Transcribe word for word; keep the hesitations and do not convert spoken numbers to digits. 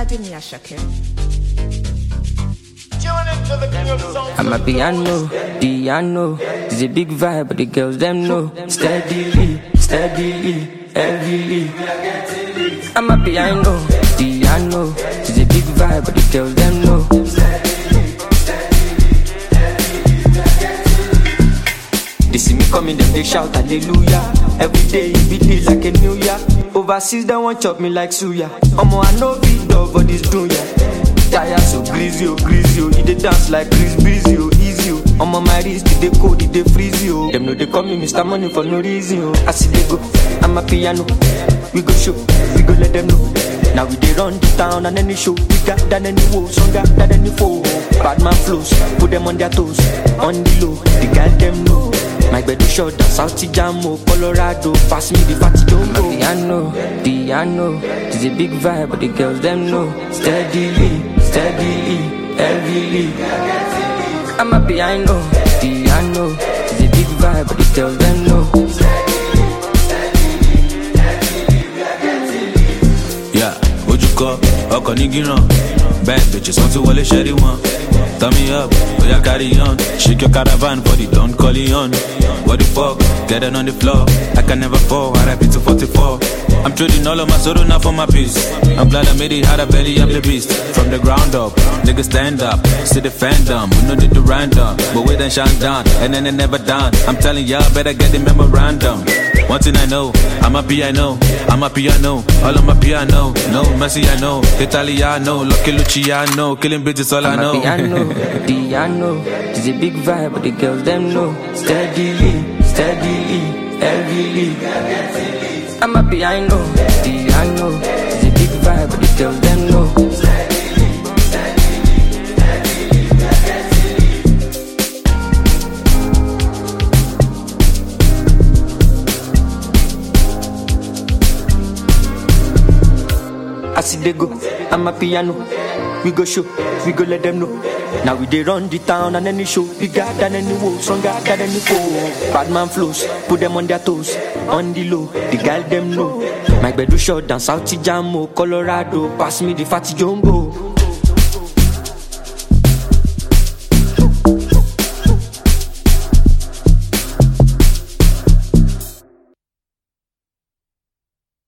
Adini Ashake. I'm a piano, piano. It's a big vibe, but the girls them know. Steadily, steadily, heavily. I'm a piano, piano. It's a big vibe, but the girls them know. They see me coming, then they shout hallelujah. Every day it be like a new year. Overseas they want chop me like suya. Omo I know big dog for this dunya. Tire so greasy, oh greasy, oh. He dey dance like Chris Breezy, oh easy, oh. Omo my wrist, they cold, they freeze, oh. Them know they call me Mister Money for no reason, oh. I see they go, I'm a piano. We go show, we go let them know. Now we dey run the town and any show. We got than any woe, stronger than any foe. Bad man flows, put them on their toes. On the low, the girl them know. My bed is short, South Jamo, Colorado. Pass me the fatty jumbo. Piano, piano. It's a big vibe, but the girls them know. Steadily, steadily, heavily. I'm a piano, piano. It's a big vibe, but the girls them know. Yeah, what you call? Oko nigi run. Bad bitches want to wale sherry one. Turn me up, oh yeah, carry on. Shake your caravan for the Don Corleone. What the fuck? Get it on the floor. I can never fall. R I P to forty-four. I'm trading all of my soda now for my peace. I'm glad I made it, had a belly, I'm the beast. From the ground up, niggas stand up. See the fandom, we know need to random. But we then shine down, and then they never done. I'm telling y'all, better get the memorandum. One thing I know, I'm a piano, I'm a piano, all on my piano. No, Messi I know, Italiano, Lucky Luciano, killing bitches all I know. I'm a piano, piano. It's a big vibe, but the girls them know. Steadily, steadily, heavily. I'm a piano, piano. It's a big vibe, but the girls them know. I see they go, I'm a piano. We go show, we go let them know. Now we dey run the town and any show. Bigger than any woe, stronger than any foe. Bad man flows, put them on their toes. On the low, the girl them know. My bed is short down South Jamo, Colorado. Pass me the fatty jumbo.